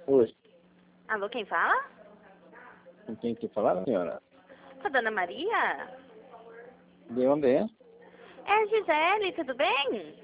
Oi, Alô, quem fala? com quem que falar, senhora? Com a Dona Maria? De onde é? É a Gisele, tudo bem?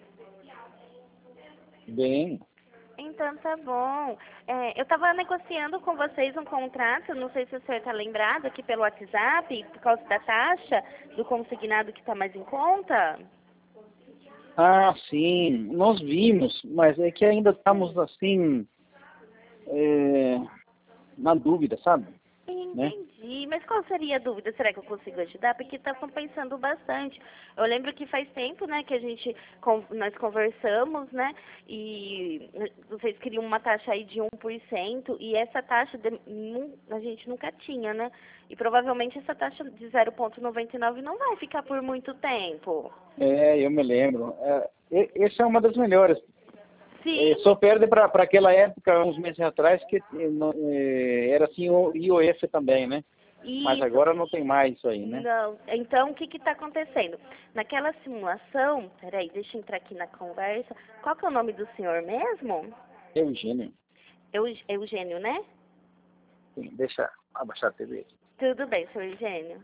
Bem, Então tá bom. Eu tava negociando com vocês um contrato, não sei se o senhor está lembrado aqui pelo WhatsApp, por causa da taxa do consignado que está mais em conta. ah, sim, nós vimos, mas é que ainda estamos assim, é, na dúvida, sabe? Né? Entendi, mas qual seria a dúvida? Será que eu consigo ajudar? Porque está compensando bastante. Eu lembro que faz tempo, né, que nós conversamos, né, e vocês queriam uma taxa aí de 1%, e essa taxa a gente nunca tinha, né? E provavelmente essa taxa de 0,99 não vai ficar por muito tempo. É, eu me lembro. Essa é uma das melhores. Sim, Só perde para aquela época, uns meses atrás, que era assim o IOF também, né? Mas isso. agora não tem mais isso aí, né? Não. Então, o que está acontecendo? Naquela simulação, peraí, deixa eu entrar aqui na conversa. Qual que é o nome do senhor mesmo? Eugênio, Eugênio, né? sim, deixa abaixar a TV. Tudo bem, senhor Eugênio.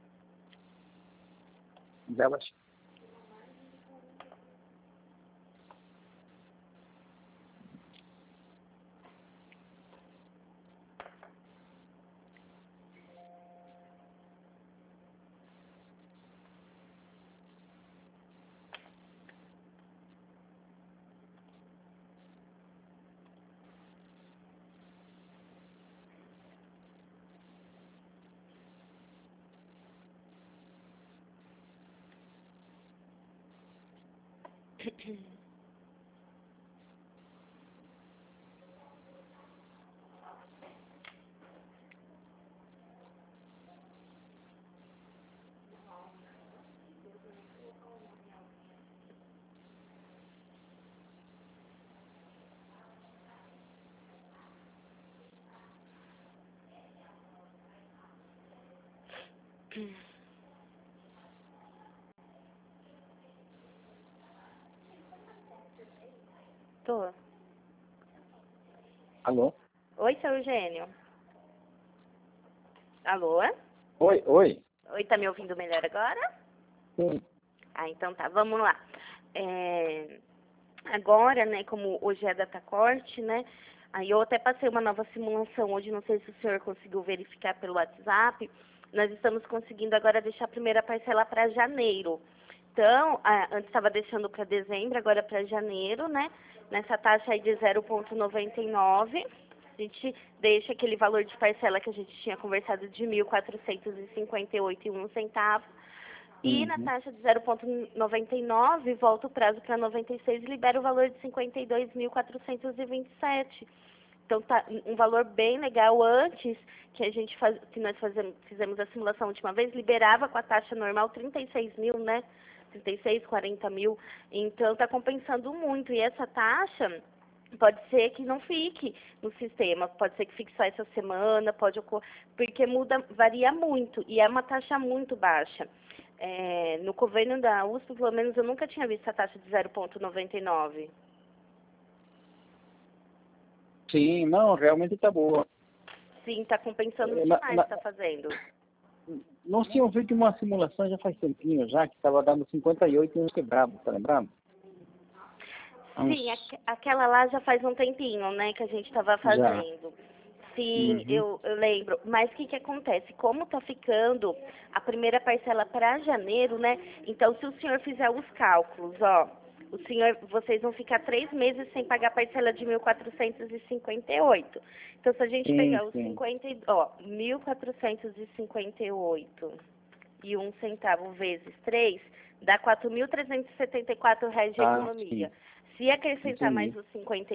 Já abaixei. Tô. Alô? Oi, seu Eugênio. Alô? Oi, oi. Oi, tá me ouvindo melhor agora? Sim. Ah, então tá, vamos lá. Agora, né, como hoje é data corte, né, aí eu até passei uma nova simulação hoje, não sei se o senhor conseguiu verificar pelo WhatsApp, nós estamos conseguindo agora deixar a primeira parcela para janeiro. Então, antes estava deixando para dezembro, agora para janeiro, né, nessa taxa aí de 0,99, a gente deixa aquele valor de parcela que a gente tinha conversado de 1.458,01 e na Uhum. taxa de 0,99 volta o prazo para 96 e libera o valor de 52.427. Então tá um valor bem legal. Antes que nós fizemos a simulação a última vez, liberava com a taxa normal 36 mil, né? 36, 40 mil. Então tá compensando muito. E essa taxa pode ser que não fique no sistema, pode ser que fique só essa semana, porque varia muito e é uma taxa muito baixa. No convênio da USP, pelo menos, eu nunca tinha visto a taxa de 0,99. Sim, não, realmente está boa. Sim, está compensando É, demais o que está fazendo. nós tínhamos feito uma simulação já faz tempinho já, que estava dando 58 e uns quebrados, tá lembrando? Sim, aquela lá já faz um tempinho, né, que a gente estava Já. fazendo. Sim, Uhum. eu lembro. Mas o que acontece? Como está ficando a primeira parcela para janeiro, né? Então, se o senhor fizer os cálculos, ó, vocês vão ficar 3 meses sem pagar a parcela de 1.458. Então, se a gente Sim, pegar os sim. 1.458,01 vezes 3, dá R$ 4.374 de Ah, economia. sim. Se acrescentar mais Entendi. os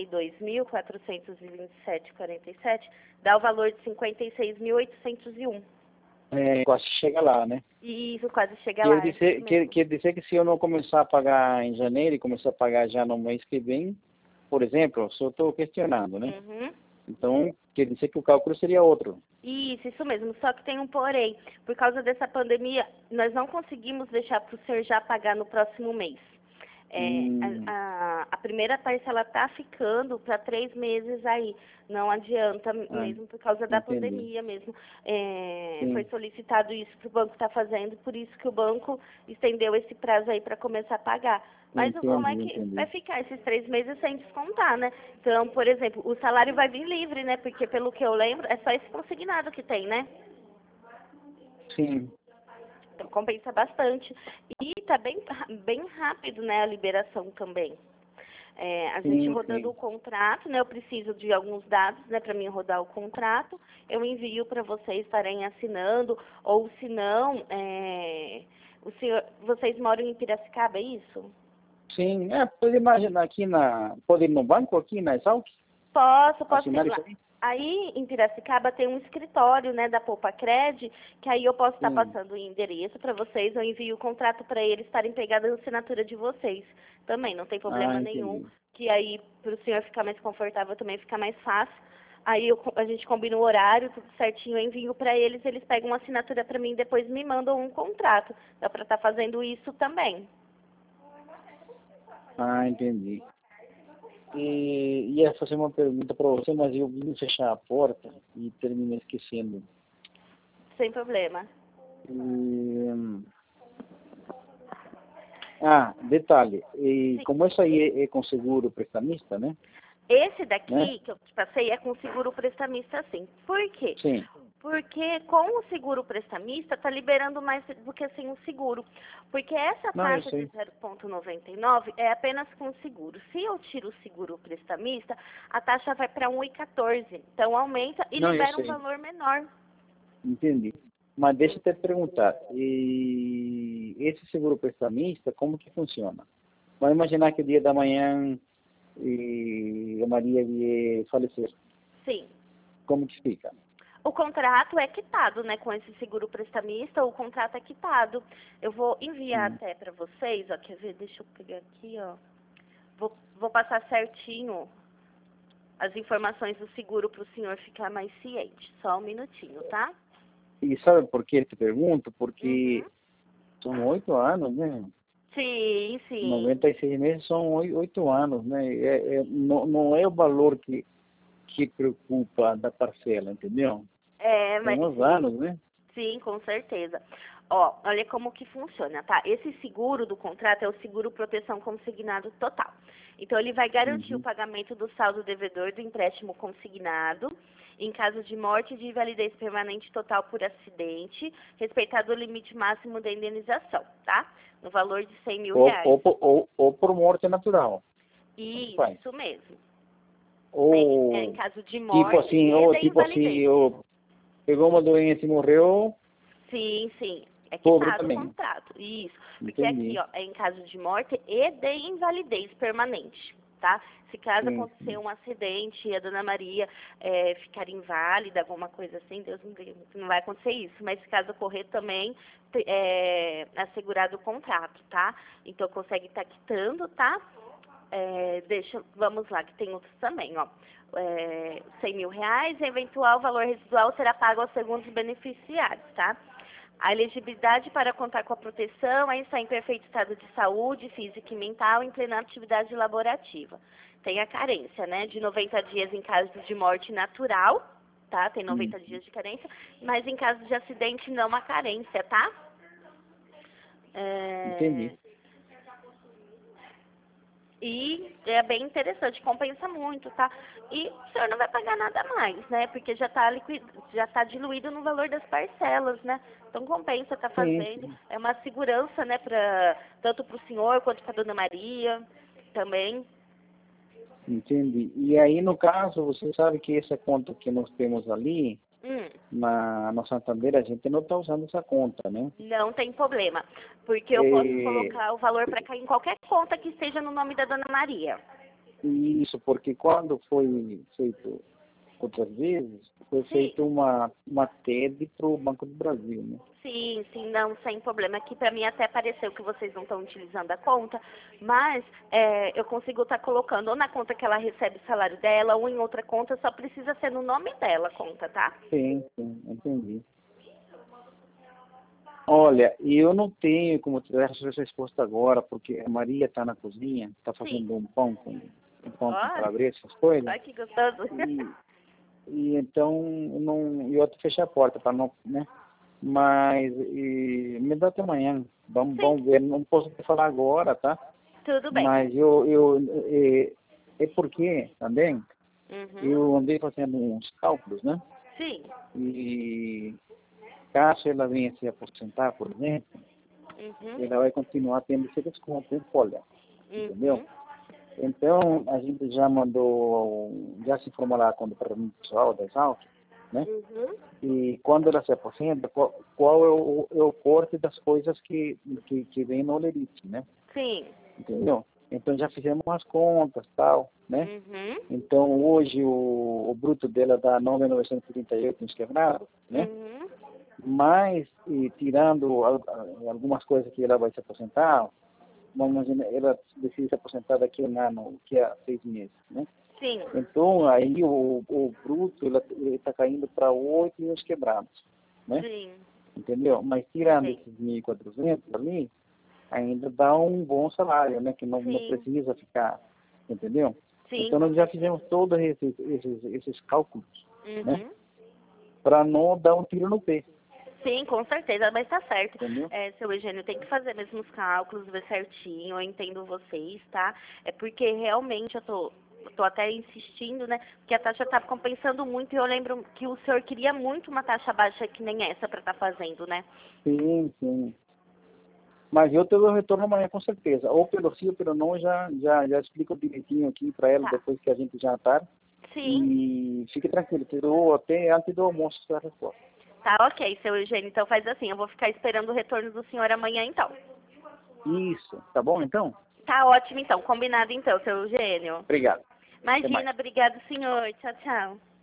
52.427,47, dá o valor de 56.801. Quase chega lá, né? E isso quase chega Quer lá, é isso dizer, mesmo. quer dizer que se eu não começar a pagar em janeiro e começar a pagar já no mês que vem, por exemplo, se eu estou questionando, né? Uhum. Então, quer dizer que o cálculo seria outro. Isso mesmo. Só que tem um porém. Por causa dessa pandemia, nós não conseguimos deixar para o senhor já pagar no próximo mês. Hum. A primeira parcela está ficando para 3 meses aí. Não adianta Ah, mesmo por causa da entendi. pandemia mesmo. Foi Sim, solicitado isso que o banco está fazendo, por isso que o banco estendeu esse prazo aí para começar a pagar. Mas como é entendi, que vai entendi. ficar esses 3 meses sem descontar, né? Então, por exemplo, o salário vai vir livre, né? Porque pelo que eu lembro, é só esse consignado que tem, né? Sim, Então compensa bastante. E tá bem rápido, né, a liberação também. A gente sim, rodando sim. o contrato, né? Eu preciso de alguns dados, né, para mim rodar o contrato. Eu envio para vocês estarem assinando, ou se não, vocês moram em Piracicaba, é isso? Sim, pode imaginar pode ir no banco aqui na Exalc, Posso ir assinar lá. isso aí? Aí em Piracicaba tem um escritório, né, da Poupa Cred, que aí eu posso estar Sim. passando o endereço para vocês, eu envio o contrato para eles estarem pegados a assinatura de vocês. Também não tem Ah, problema nenhum, entendi. que aí para o senhor ficar mais confortável também fica mais fácil. Aí a gente combina o horário, tudo certinho, eu envio para eles, eles pegam uma assinatura para mim e depois me mandam um contrato. Dá para estar fazendo isso também. Ah, entendi. E ia fazer uma pergunta para você, mas eu vim fechar a porta e terminei esquecendo. Sem problema. E, detalhe, e Sim. como isso aí é com seguro prestamista, né? Esse Né? daqui que eu te passei é com seguro prestamista, sim. Por quê? Sim. Porque com o seguro prestamista está liberando mais do que sem o seguro. Porque essa Não, eu taxa de sei. 0,99 é apenas com o seguro. Se eu tiro o seguro prestamista, a taxa vai para 1,14. Então aumenta e Não, eu libera um sei. valor menor. Entendi. Mas deixa eu te perguntar, e esse seguro prestamista, como que funciona? Vamos imaginar que o dia da manhã a Maria vier falecer. Sim. Como que fica? O contrato é quitado, né? Com esse seguro prestamista, o contrato é quitado. Eu vou enviar Hum. até para vocês, ó. Quer ver? Deixa eu pegar aqui, ó. Vou passar certinho as informações do seguro para o senhor ficar mais ciente. Só um minutinho, tá? E sabe por que eu te pergunto? Porque Uhum. são 8 anos, né? Sim, sim. 96 meses são 8 anos, né? Não é o valor que preocupa da parcela, entendeu? Mas São os sim. anos, né? Sim, com certeza. Ó, olha como que funciona, tá? Esse seguro do contrato é o seguro proteção consignado total. Então, ele vai garantir o Uhum. pagamento do saldo devedor do empréstimo consignado em caso de morte e de invalidez permanente total por acidente, respeitado o limite máximo da indenização, tá? No valor de 100 mil Ou, reais. ou, ou por morte natural. Tanto faz. Isso mesmo. É em Ou caso de morte e de tipo assim, invalidez. eu pegou uma doença e morreu, Sim, sim. É cobre quitado o também. contrato. Isso. Porque aqui, Entendi. ó, é em caso de morte e de invalidez permanente, tá? Se caso Sim, acontecer sim. um acidente e a dona Maria ficar inválida, alguma coisa assim, Deus me livre, não vai acontecer isso. Mas se caso ocorrer também, é assegurado o contrato, tá? Então consegue estar quitando, tá? Vamos lá, que tem outros também, ó. 100 mil reais, eventual valor residual será pago aos segundos beneficiários, tá? A elegibilidade para contar com a proteção é estar em perfeito estado de saúde, física e mental, em plena atividade laborativa. Tem a carência, né, de 90 dias em caso de morte natural, tá? Tem Hum, 90 dias de carência, mas em caso de acidente não há carência, tá? É, entendi. E é bem interessante, compensa muito, tá? E o senhor não vai pagar nada mais, né? Porque já tá diluído no valor das parcelas, né? Então compensa tá Sim, fazendo. sim. É uma segurança, né, tanto para o senhor quanto para a dona Maria também. Entendi. E aí, no caso, você sabe que essa conta que nós temos ali, Hum, no Santander, a gente não está usando essa conta, né? não tem problema. Porque eu posso É, colocar o valor para cair em qualquer conta que esteja no nome da dona Maria. isso, porque quando foi feito outras vezes, foi Sim. feita uma TED para o Banco do Brasil, né? Sim, sim, não, sem problema. Aqui para mim até pareceu que vocês não estão utilizando a conta, mas eu consigo estar colocando ou na conta que ela recebe o salário dela ou em outra conta, só precisa ser no nome dela a conta, tá? Sim, sim, entendi. Olha, eu não tenho como te dar essa resposta agora, porque a Maria está na cozinha, está Sim. fazendo um pão com Ó, calabresa, essas coisas. olha que gostoso. E então eu até fechei a porta para não, né? Mas me dá até amanhã. Sim, Vamos ver. Não posso te falar agora, tá? tudo bem. Mas é porque também Uhum. eu andei fazendo uns cálculos, né? Sim. E caso ela venha se aposentar, por exemplo, Uhum. ela vai continuar tendo esse desconto em folha, entendeu? Uhum. Então, a gente já mandou, já se informou lá com o departamento pessoal da Exalc, né? Uhum. E quando ela se aposenta, qual é o corte das coisas que vem no Olerite, né? Sim. Entendeu? Então, já fizemos umas contas, tal, né? Uhum. Então, hoje, o bruto dela dá 9.938 nos quebrados, né? Uhum. Mas, tirando algumas coisas que ela vai se aposentar, vamos imaginar, ela decide se aposentar daqui a um ano, que é 6 meses, né? Sim. Então, aí o bruto ele está caindo para 8 e uns quebrados, né? Sim. Entendeu? Mas tirando Sim. esses 1.400 ali, ainda dá um bom salário, né? Que não Sim. precisa ficar, entendeu? Sim, Então, com nós já certeza. fizemos todos esses cálculos, né? Uhum. Para não dar um tiro no pé, Sim, com certeza, mas tá certo. entendeu? Seu Eugênio, tem que fazer mesmo os cálculos, ver certinho, eu entendo vocês, tá? É porque realmente eu tô até insistindo, né? Porque a taxa tá compensando muito e eu lembro que o senhor queria muito uma taxa baixa que nem essa para estar fazendo, né? Sim, sim. Mas eu te dou retorno amanhã com certeza. Ou pelo sim ou pelo não, já explico direitinho aqui para ela Tá. depois que a gente jantar. Sim. E fique tranquilo, te dou até antes do almoço a resposta. Tá ok, seu Eugênio. Então faz assim, eu vou ficar esperando o retorno do senhor amanhã então. Isso, tá bom então? Tá ótimo então, combinado então, seu Eugênio. Obrigado. Até mais. Imagina, obrigado senhor. Tchau, tchau.